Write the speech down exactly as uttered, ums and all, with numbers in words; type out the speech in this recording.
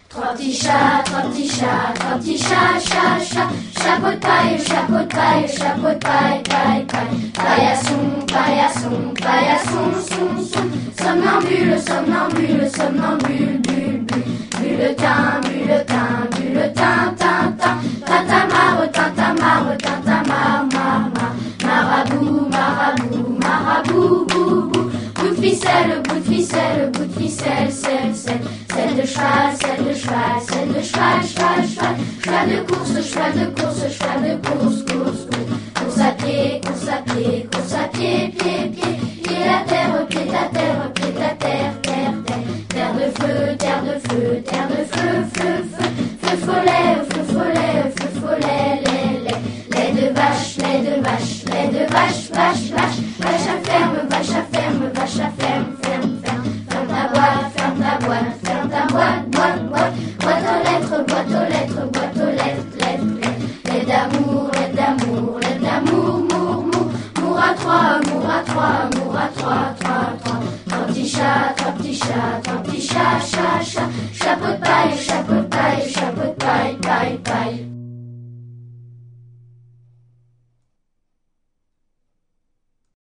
Trois petits chats, trois petits chats, trois petits chats, chat, chat. Chapeau de paille, chapeau de paille, chapeau de paille, paille, paille. Paillasson, paillasson, paillasson, son, son. Somnambule, somnambule, somnambule, bulle, bulle. Bulletin, bulletin, bulletin, tintin. Tintamarre, tintamarre, tintamarre, mar, mar. Marabout, marabout, marabout, bou, bou. Bout de ficelle, bout de ficelle, bout de ficelle, selle, selle. Selle de cheval, selle de cheval, selle de cheval, cheval, cheval. Cheval de course, cheval de course, cheval de course, course, course. Course à pied, course à pied, course à pied, pied, pied. Pied à terre, pied à terre, pied à terre, terre, terre. Terre de feu, terre de feu, terre de feu, feu, feu. Feu follet, feu follet, feu follet, lait, lait. Lait de vache, lait de vache, lait de vache, vache, vache. Vache à ferme, vache à ferme, vache à ferme, ferme, ferme. Ferme ta boîte, ferme ta boîte, ferme ta boîte, boîte, boîte. Boîte aux lettres, boîte aux lettres, boîte aux lettres, lettres, lettres. Lettre d'amour, lettre d'amour, lettre d'amour, mour, mour. Mour à trois, mour à trois, mour à trois, trois, trois. Trois petits chats, trois petits chats, trois petits chats, chat, chat. Chapeau de paille, chapeau de paille, chapeau de paille, paille, paille.